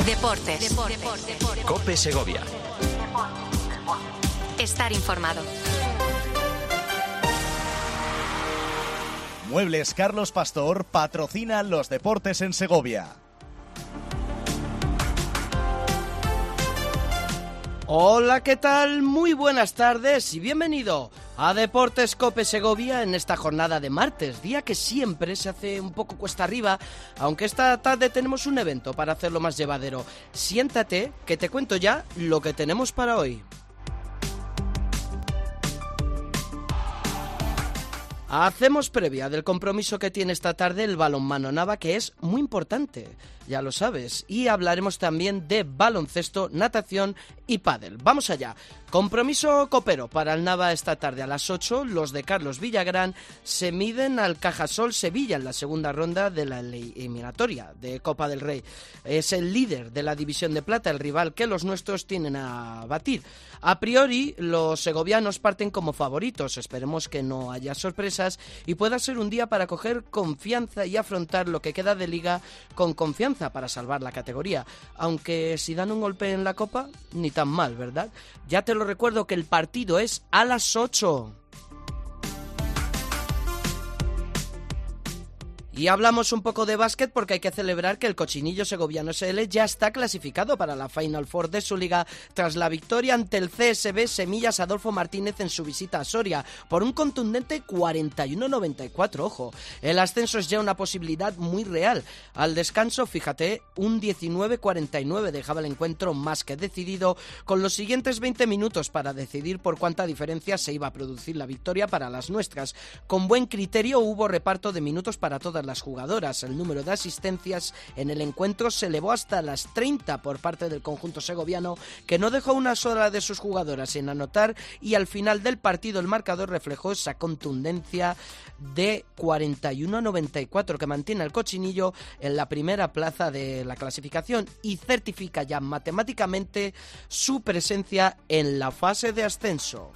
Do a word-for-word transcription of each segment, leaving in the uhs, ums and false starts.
Deportes. Deportes. Deportes. COPE Segovia. Estar informado. Muebles Carlos Pastor patrocina los deportes en Segovia. Hola, ¿qué tal? Muy buenas tardes y bienvenido a Deportes COPE Segovia en esta jornada de martes, día que siempre se hace un poco cuesta arriba, aunque esta tarde tenemos un evento para hacerlo más llevadero. Siéntate, que te cuento ya lo que tenemos para hoy. Hacemos previa del compromiso que tiene esta tarde el balonmano Nava, que es muy importante, ya lo sabes, y hablaremos también de baloncesto, natación y pádel. Vamos allá. Compromiso copero para el Nava esta tarde a las ocho. Los de Carlos Villagrán se miden al Cajasol Sevilla en la segunda ronda de la eliminatoria de Copa del Rey. Es el líder de la división de plata, el rival que los nuestros tienen a batir. A priori, los segovianos parten como favoritos. Esperemos que no haya sorpresas y pueda ser un día para coger confianza y afrontar lo que queda de liga con confianza para salvar la categoría. Aunque si dan un golpe en la Copa, ni tan mal, ¿verdad? Ya te lo recuerdo que el partido es a las ocho. Y hablamos un poco de básquet porque hay que celebrar que el Cochinillo Segoviano S L ya está clasificado para la Final Four de su liga tras la victoria ante el C S B Semillas Adolfo Martínez en su visita a Soria por un contundente cuarenta y uno a noventa y cuatro, ojo. El ascenso es ya una posibilidad muy real. Al descanso, fíjate, un diecinueve a cuarenta y nueve dejaba el encuentro más que decidido, con los siguientes veinte minutos para decidir por cuánta diferencia se iba a producir la victoria para las nuestras. Con buen criterio hubo reparto de minutos para todas las jugadoras. El número de asistencias en el encuentro se elevó hasta las treinta por parte del conjunto segoviano, que no dejó una sola de sus jugadoras sin anotar, y al final del partido el marcador reflejó esa contundencia de cuarenta y uno a noventa y cuatro que mantiene al Cochinillo en la primera plaza de la clasificación y certifica ya matemáticamente su presencia en la fase de ascenso.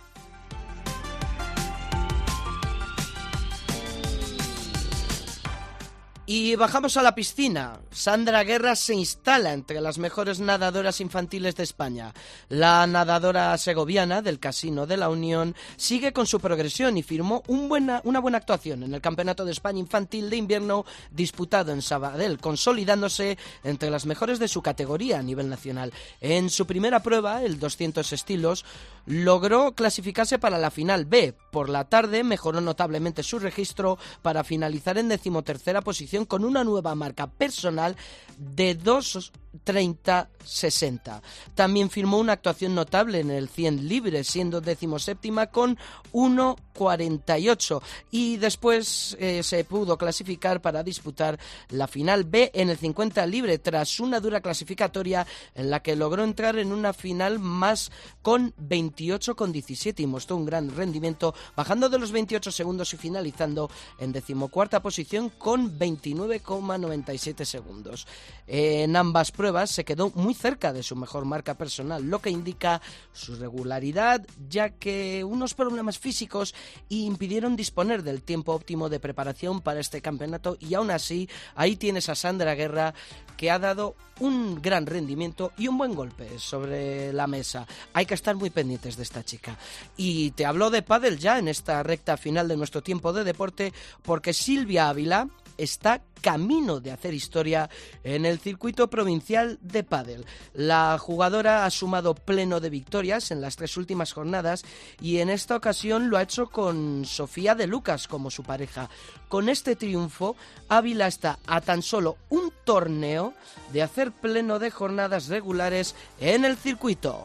Y bajamos a la piscina. Sandra Guerra se instala entre las mejores nadadoras infantiles de España. La nadadora segoviana del Casino de la Unión sigue con su progresión y firmó un buena, una buena actuación en el Campeonato de España Infantil de Invierno disputado en Sabadell, consolidándose entre las mejores de su categoría a nivel nacional. En su primera prueba, el doscientos estilos, logró clasificarse para la final B. Por la tarde mejoró notablemente su registro para finalizar en decimotercera posición con una nueva marca personal de dos treinta sesenta. También firmó una actuación notable en el cien libre, siendo decimoséptima con uno cuarenta y ocho, y después eh, se pudo clasificar para disputar la final B en el cincuenta libre tras una dura clasificatoria en la que logró entrar en una final más con veintiocho con diecisiete y mostró un gran rendimiento, bajando de los veintiocho segundos y finalizando en decimocuarta posición con veintinueve coma noventa y siete segundos. En ambas pruebas se quedó muy cerca de su mejor marca personal, lo que indica su regularidad, ya que unos problemas físicos impidieron disponer del tiempo óptimo de preparación para este campeonato, y aún así ahí tienes a Sandra Guerra, que ha dado un gran rendimiento y un buen golpe sobre la mesa. Hay que estar muy pendientes de esta chica. Y te hablo de pádel ya en esta recta final de nuestro tiempo de deporte, porque Silvia Ávila está camino de hacer historia en el circuito provincial de pádel. La jugadora ha sumado pleno de victorias en las tres últimas jornadas y en esta ocasión lo ha hecho con Sofía de Lucas como su pareja. Con este triunfo, Ávila está a tan solo un torneo de hacer pleno de jornadas regulares en el circuito.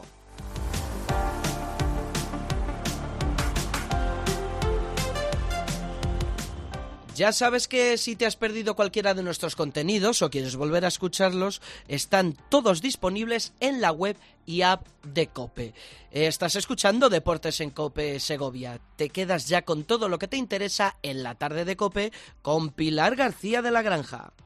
Ya sabes que si te has perdido cualquiera de nuestros contenidos o quieres volver a escucharlos, están todos disponibles en la web y app de COPE. Estás escuchando Deportes en COPE Segovia. Te quedas ya con todo lo que te interesa en la tarde de COPE con Pilar García de la Granja.